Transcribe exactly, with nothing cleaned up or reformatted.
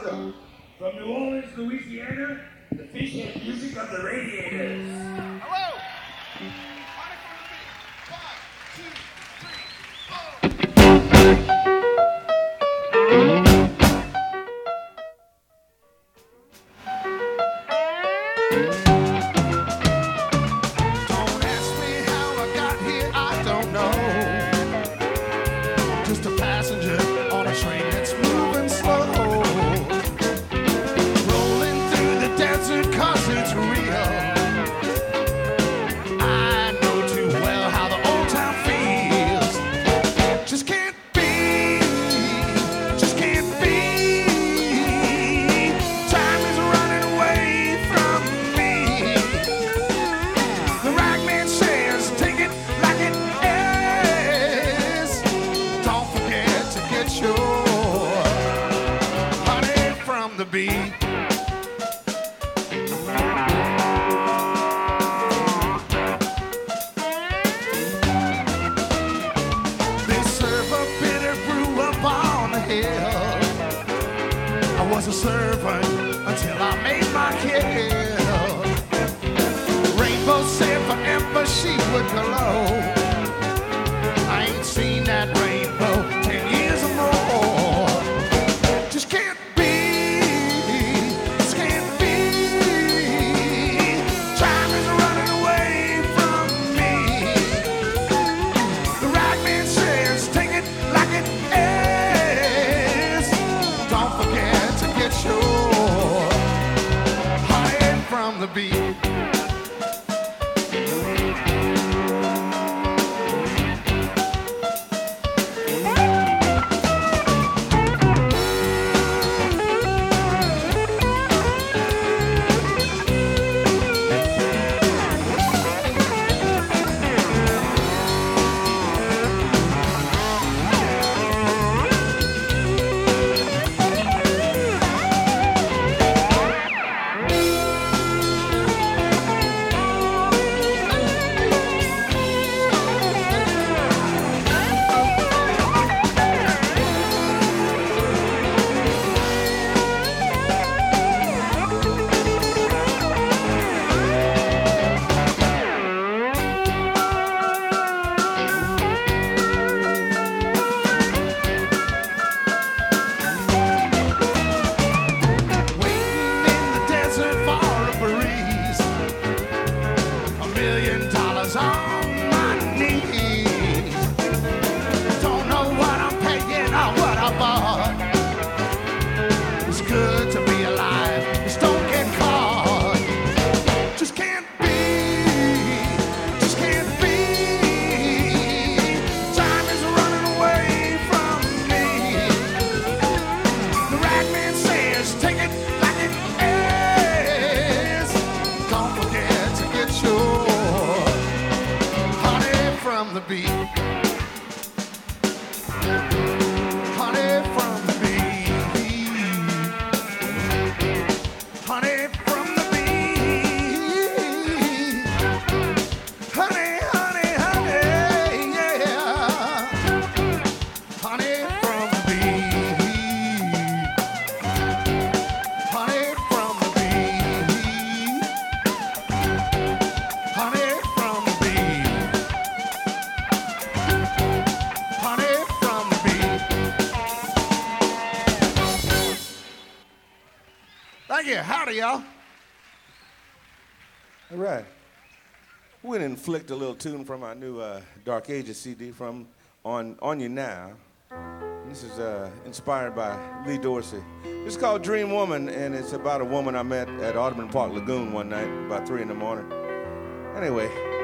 Welcome. From New Orleans, Louisiana, the fish and music of the Radiators. Hello! Five, two, three, four. Don't ask me how I got here, I don't know. Just a passenger on a train that's moving slow. Rolling through the desert 'cause it's real. I know too well how the old town feels. Just can't be, just can't be. Time is running away from me. The ragman says, take it like it is. Don't forget to get your honey from the bee. They serve a bitter brew up on the hill. I was a servant until I made my kill. Rainbow said forever she would glow. I ain't seen that rainbow ten years or more. Just can't be, just can't be. Time is running away from me. The ragman says, take it like it is. Don't forget to get your honey from the bee. Waiting in the desert for a breeze. A million dollars on my knees. Don't know what I'm paying or what I bought. It's good to be alive. Just don't get caught. Just can't be. Just can't be. Time is running away from me. The ragman says, take it like it is. Don't forget to get your honey from the bee. Honey from the bee. Honey from the bee. Honey, honey, honey, yeah. Honey from the bee. Honey from the bee. Honey from the bee. Honey from the bee. Thank you. Howdy, y'all. All right. We're going to inflict a little tune from our new uh, Dark Ages C D from On On You Now. This is uh, inspired by Lee Dorsey. It's called Dream Woman, and it's about a woman I met at Audubon Park Lagoon one night about three in the morning. Anyway.